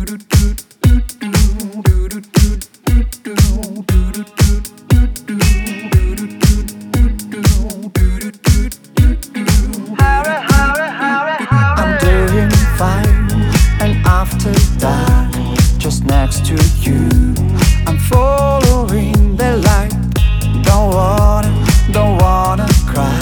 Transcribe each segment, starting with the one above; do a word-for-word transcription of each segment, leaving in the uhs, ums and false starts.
Just next to you, I'm following the light. Don't wanna, don't wanna cry.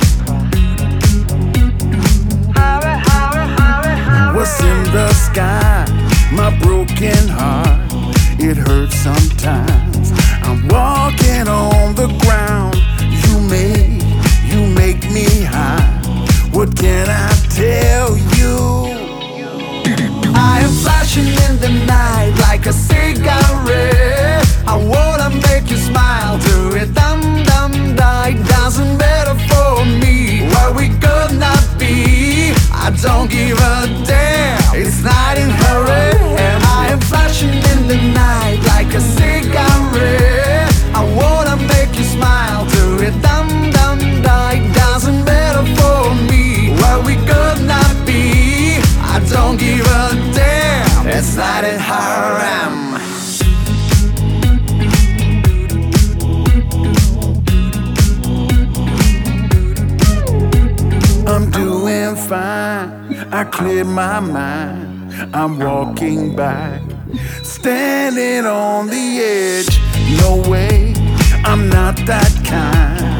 What's in the sky? My broken heart, it hurts sometimes. I'm walking on the ground. You make, you make me high. What can I tell you? I am flashing in the night like a cigarette. I wanna make you smile, do it dum dum die. Doesn't matter for me where we gonna be. I don't give a damn, it's not in hurry. And I am flashing in the night like a cigarette. I wanna make you smile, do it dum dum die. Doesn't matter for me where we gonna be. I don't give a damn, it's not in haram. I'm doing fine, I cleared my mind. I'm walking back, standing on the edge. No way, I'm not that kind.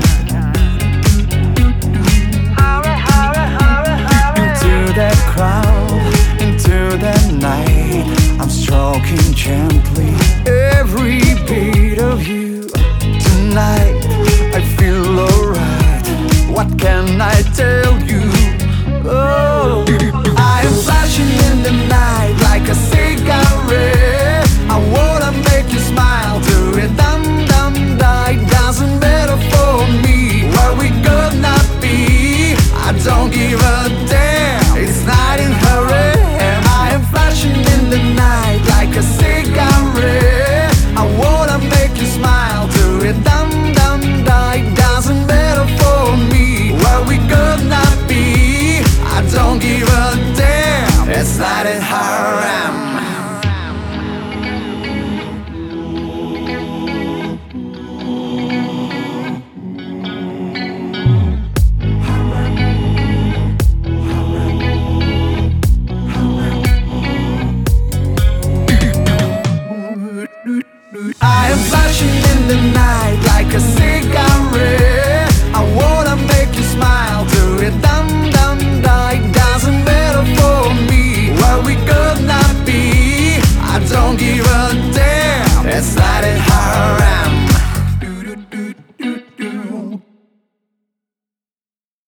Into that crowd, into that night, I'm stroking gently every beat of you. Tonight, I feel alright. What can I tell you? Oh, I am flashing in the night like a cigarette. I wanna make you smile, do it dum dum die. Doesn't matter for me where we gonna be. I don't give a damn, it's not in hurry. And I am flashing in the night like a cigarette. I wanna make you smile, do it dum dum die. Doesn't matter for me where we gonna be. I don't give a damn, it's not in haram. I am flashing in the night like a cigarette. I wanna make you smile, do it dum dum die. Doesn't matter for me where we gonna be. I don't give a damn, it's not in haram.